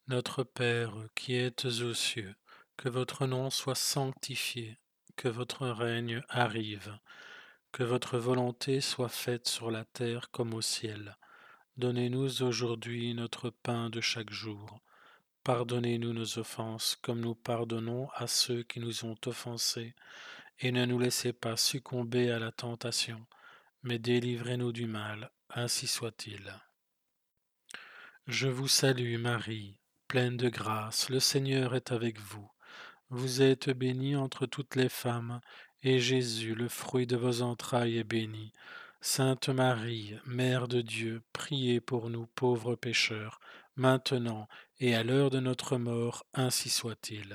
Notre Père qui êtes aux cieux, que votre nom soit sanctifié, que votre règne arrive, que votre volonté soit faite sur la terre comme au ciel. Donnez-nous aujourd'hui notre pain de chaque jour. Pardonnez-nous nos offenses comme nous pardonnons à ceux qui nous ont offensés, et ne nous laissez pas succomber à la tentation, mais délivrez-nous du mal, ainsi soit-il. Je vous salue Marie, pleine de grâce, le Seigneur est avec vous. Vous êtes bénie entre toutes les femmes, et Jésus, le fruit de vos entrailles, est béni. Sainte Marie, Mère de Dieu, priez pour nous pauvres pécheurs, maintenant et à l'heure de notre mort, ainsi soit-il.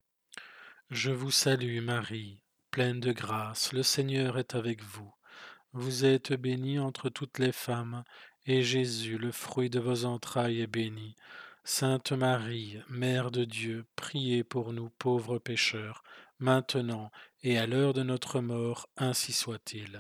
Je vous salue Marie, pleine de grâce, le Seigneur est avec vous. Vous êtes bénie entre toutes les femmes, et Jésus, le fruit de vos entrailles, est béni. Sainte Marie, Mère de Dieu, priez pour nous pauvres pécheurs, maintenant et à l'heure de notre mort, ainsi soit-il.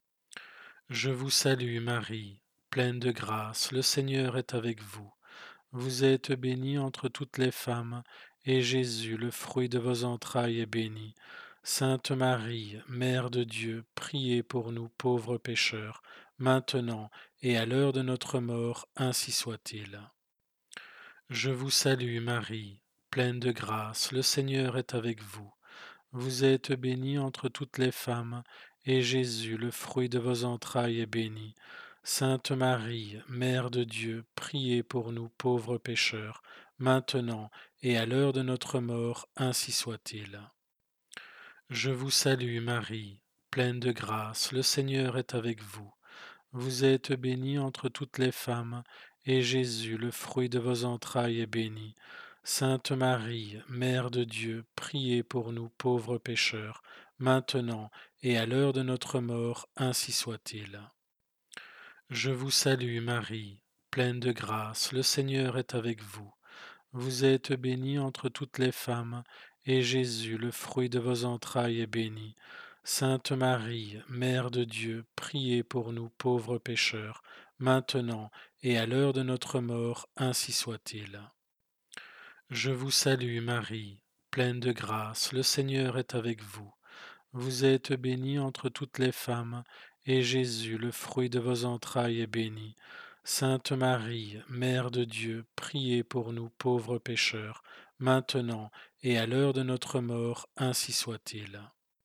Je vous salue Marie, pleine de grâce, le Seigneur est avec vous. Vous êtes bénie entre toutes les femmes, et Jésus, le fruit de vos entrailles, est béni. Sainte Marie, Mère de Dieu, priez pour nous pauvres pécheurs, maintenant et à l'heure de notre mort, ainsi soit-il. Je vous salue Marie, pleine de grâce, le Seigneur est avec vous. Vous êtes bénie entre toutes les femmes, et Jésus, le fruit de vos entrailles, est béni. Sainte Marie, Mère de Dieu, priez pour nous pauvres pécheurs, maintenant et à l'heure de notre mort, ainsi soit-il. Je vous salue Marie, pleine de grâce, le Seigneur est avec vous. Vous êtes bénie entre toutes les femmes, et Jésus, le fruit de vos entrailles, est béni. Sainte Marie, Mère de Dieu, priez pour nous pauvres pécheurs, maintenant et à l'heure de notre mort, ainsi soit-il. Je vous salue Marie, pleine de grâce, le Seigneur est avec vous. Vous êtes bénie entre toutes les femmes, et Jésus, le fruit de vos entrailles, est béni. Sainte Marie, Mère de Dieu, priez pour nous pauvres pécheurs, maintenant et à l'heure de notre mort, ainsi soit-il. Je vous salue Marie, pleine de grâce, le Seigneur est avec vous. Vous êtes bénie entre toutes les femmes, et Jésus, le fruit de vos entrailles, est béni. Sainte Marie, Mère de Dieu, priez pour nous pauvres pécheurs, maintenant et à l'heure de notre mort, ainsi soit-il.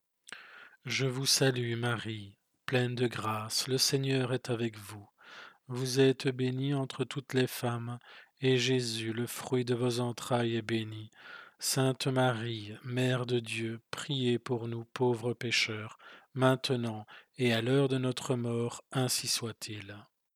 Je vous salue Marie, pleine de grâce, le Seigneur est avec vous. Vous êtes bénie entre toutes les femmes, et Jésus, le fruit de vos entrailles, est béni. Sainte Marie, Mère de Dieu, priez pour nous pauvres pécheurs, maintenant et à l'heure de notre mort, ainsi soit-il.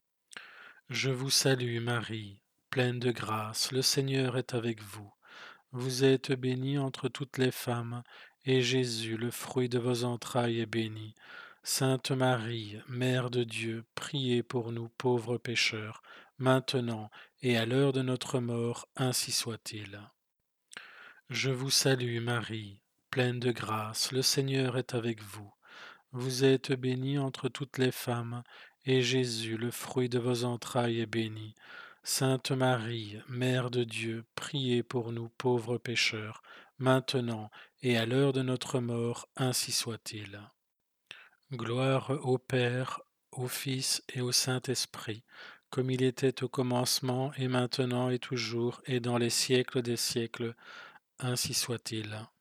Je vous salue Marie, pleine de grâce, le Seigneur est avec vous. Vous êtes bénie entre toutes les femmes, et Jésus, le fruit de vos entrailles, est béni. Sainte Marie, Mère de Dieu, priez pour nous pauvres pécheurs, maintenant et à l'heure de notre mort, ainsi soit-il. Je vous salue Marie, pleine de grâce, le Seigneur est avec vous. Vous êtes bénie entre toutes les femmes, et Jésus, le fruit de vos entrailles, est béni. Sainte Marie, Mère de Dieu, priez pour nous pauvres pécheurs, maintenant et à l'heure de notre mort, ainsi soit-il. Gloire au Père, au Fils et au Saint-Esprit, comme il était au commencement et maintenant et toujours et dans les siècles des siècles, ainsi soit-il.